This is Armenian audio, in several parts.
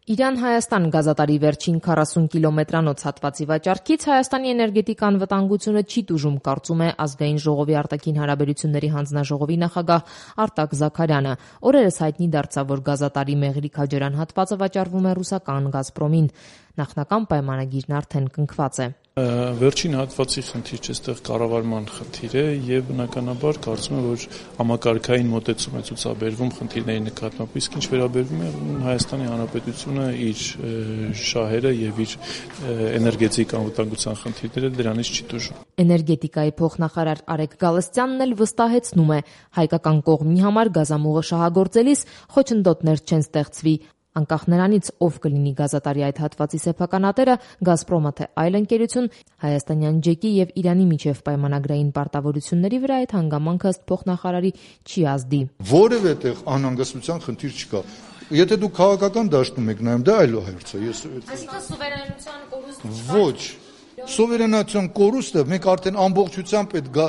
Իրան-Հայաստան գազատարի վերջին 40 կիլոմետրանոց հատվածի վաճառքից Հայաստանի էներգետիկա անվտանգությունը չի տուժում, կարծում է Ազգային ժողովի արտաքին հարաբերությունների հանձնաժողովի նախագահ Արտակ Զաքարյանը։ Օրերս հայտնի դարձավ, որ գազատարի Մեղրի-Քաջարյան հատվածը վաճառվում է ռուսական «Գազպրոմին»։ Նախնական պայմանագիրն արդեն կնքված է։ Վերջին հատվածի խնդիր չէ, այստեղ կառավարման խնդիր է եւ բնականաբար կարծում եմ, որ համակարգային մոտեցում է ցուցաբերվում խնդիրների նկատմամբ, իսկ ինչ վերաբերվում է Հայաստանի Հանրապետությունը իր շահերը եւ իր էներգետիկ անվտանգության խնդիրները դրանից չի տուժում։ Էներգետիկայի փոխնախարար Արեգ Գալստյանն էլ վստահեցնում է, հայկական կողմի համար գազամուղը շահագործելիս խոչընդոտներ չեն ստեղծվի։ Անկախ նրանից, ով կլինի գազատարի այդ հատվածի սեփականատերը, «Գազպրոմը» թե այլ ընկերություն, հայաստանյան ջեկի եւ Իրանի միջև պայմանագրային պարտավորությունների վրա այդ հանգամանքը ըստ փոխնախարարի չի ազդի։ Որևէ տեղ անհանգստության խնդիր չկա։ Եթե դուք քաղաքական դաշտում եք նայում, դա այլ հարց է։ Այսինքն սուվերենության կորուստը ոչ։ Սուվերենության կորուստը մենք արդեն ամբողջությամբ այդ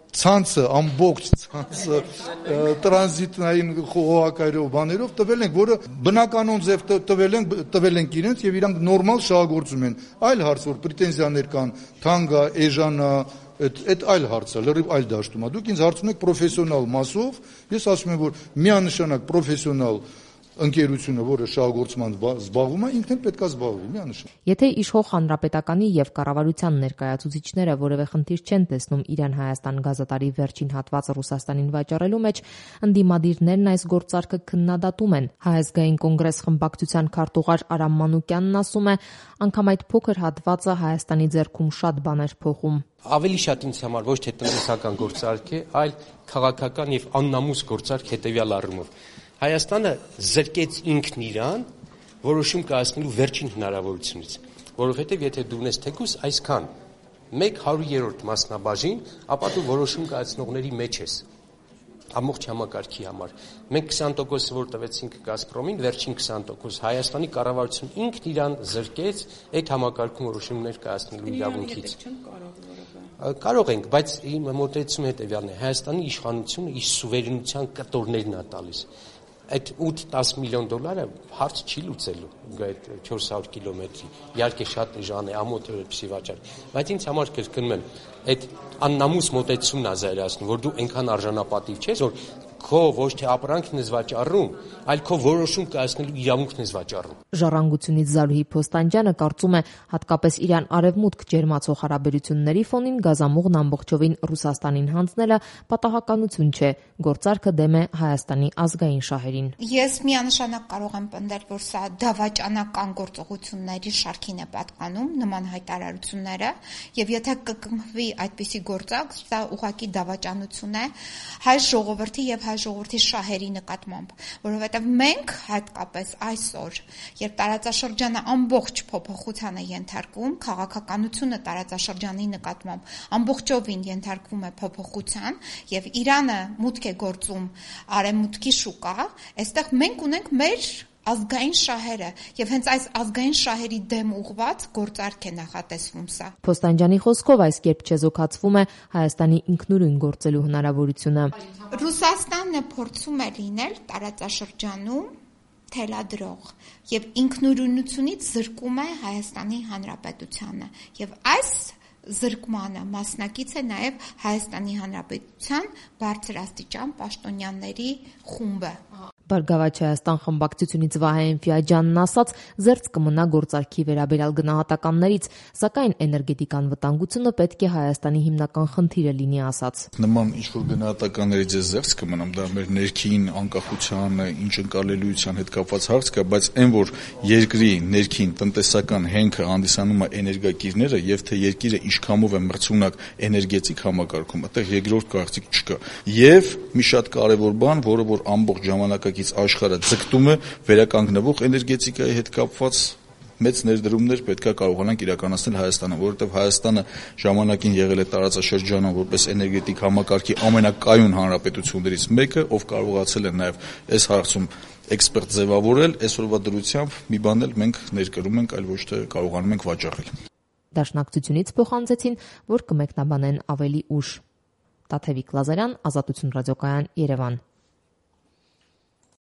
ամբողջ ցանցը տրանզիտային խողովակայով բաներով տվել ենք, որը բնականon ձև տվել ենք իրենց եւ իրանք նորմալ շահագործում են։ Այլ հարց, որ պրետենզիաներ կան, թանգա, էժանա, այդ այլ հարց է, լրիվ այլ դաշտում է։ Դուք ինձ հարցնում եք պրոֆեսիոնալ մասով, ես ասում եմ, որ միանշանակ պրոֆեսիոնալ ընկերությունը, որը շահագործման զբաղվում է, ինքն էլ պետք է զբաղվի, միանշանակ։ Եթե իշխող հանրապետականի եւ կառավարության ներկայացուցիչները որևէ խնդիր չեն տեսնում Իրան-Հայաստան գազատարի վերջին հատվածը Ռուսաստանին վաճառելու մեջ, ընդդիմադիրներն այս գործարքը քննադատում են։ Հայազգային կոնգրես խմբակցության քարտուղար Արամ Մանուկյանն ասում է, անգամ այդ փոքր հատվածը Հայաստանի ձեռքում շատ բաներ փոխում։ Ավելի շատ ինձ համար ոչ թե տնտեսական գործարք է, այլ քաղաքական եւ աննամուս գործարք հետեւյալ առումով։ Հայաստանը զրկեց ինքն իրան որոշում կայացնելու վերջին հնարավորությունից, որովհետև եթե դու ունես թեկուս այսքան 1/100-րդ մասնաբաժին, ապա դու որոշում կայացնողների մեջ ես ամբողջ համակարգի համար։ Մենք 20% որ տվեցինք «Գազպրոմին», վերջին 20% Հայաստանի կառավարությունն ինքն իրան զրկեց այդ համակարգում որոշումներ կայացնելու իրավունքից։ Կարող ենք, բայց իմ մոտեցումը հետևյալն է. Հայաստանի իշխանությունը իր սուվերենության կտորներն է տալիս։ Այդ 8-10 միլիոն դոլարը հարց չի լուծելու այդ 400 կիլոմետրի։ Իհարկե շատ էժան է, ամոթ է որպեսզի վաճառի, բայց ինձ համար կրկնում եմ, այդ աննամուս մոտեցումն է զայրացնում, որ դու այնքան արժանապատիվ չես, որ քո ոչ թե ապրանքն ես վաճառում, այլ քո որոշում կայացնելու իրավունքն ես վաճառում։ Ժառանգությունից Զարուհի Փոստանջյանը կարծում է, հատկապես Իրան-արևմուտք ջերմացող հարաբերությունների ֆոնին գազամուղն ամբողջովին Ռուսաստանին հանձնելը պատահականություն չէ, գործարքը դեմ է Հայաստանի ազգային շահերին։ Ես միանշանակ կարող եմ պնդել, որ սա դավաճանական գործողությունների շարքին է պատկանում նման հայտարարությունները, եւ եթե կկնքվի այդպիսի գործակ, սա ուղղակի դավաճանություն է հայ ժողովրդի եւ հայ ժողովրդի շահերի նկատմամբ, որովհետեւ մենք հատկապես այսօր, երբ տարածաշրջանը ամբողջ փոփոխության է ենթարկվում, քաղաքականությունը տարածաշրջանի նկատմամբ ամբողջովին ենթարկվում է փոփոխության եւ Իրանը մուտք է գործում արևմուտքի շուկա, այստեղ մենք ունենք մեր ազգային շահերը եւ հենց այս ազգային շահերի դեմ ուղված գործարք է նախատեսվում սա։ Փոստանջյանի խոսքով այս կերպ չեզոքացվում է Հայաստանի ինքնուրույն գործելու հնարավորությունը։ Ռուսաստանը փորձում է լինել տարածաշրջանում թելադրող եւ ինքնուրույնությունից զրկում է Հայաստանի Հանրապետությանը եւ այս զրկմանը մասնակից է նաև Հայաստանի Հանրապետության բարձրաստիճան պաշտոնյաների խումբը։ Բարգավաճ Հայաստան խմբակցությունից Վահե Էնֆիաջյանն ասաց, զերծ կմնա գործարքի վերաբերյալ գնահատականներից, սակայն էներգետիկ անվտանգությունը պետք է Հայաստանի հիմնական խնդիրը լինի, ասաց։ Նման ինչ-որ գնահատականներից զերծ կմնամ, դա մեր ներքին անկախության, ինչ ընկալելիության հետ կապված հարց կա, բայց այն որ երկրի ներքին տնտեսական հենքը հանդիսանում է էներգակիրները եւ թե երկիրը ինչքանով է մրցունակ էներգետիկ համակարգում, այդտեղ երկրորդ կարծիք չկա։ Եվ մի շատ կարևոր բան, որը որ ամբողջ ժամանակակից աշխարհը ձգտում է վերականգնվող էներգետիկայի հետ կապված մեծ ներդրումներ պետք է կարողանանք իրականացնել Հայաստանը, որովհետև Հայաստանը ժամանակին եղել է տարածաշրջանում որպես էներգետիկ համակարգի ամենակայուն հանրապետություններից մեկը, ով կարողացել է նաև այս հարցում էքսպերտ ձևավորել, այսօրվա դրությամբ մի բան էլ մենք ներկրում ենք, այլ ոչ թե կարողանում ենք վաճառել։ Դաշնակցությունից փոխանցեցին, որ կմեկնաբանեն ավելի ուշ։ Տաթևիկ Լազարյան, Ազատություն ռադիոկայան, Երևան։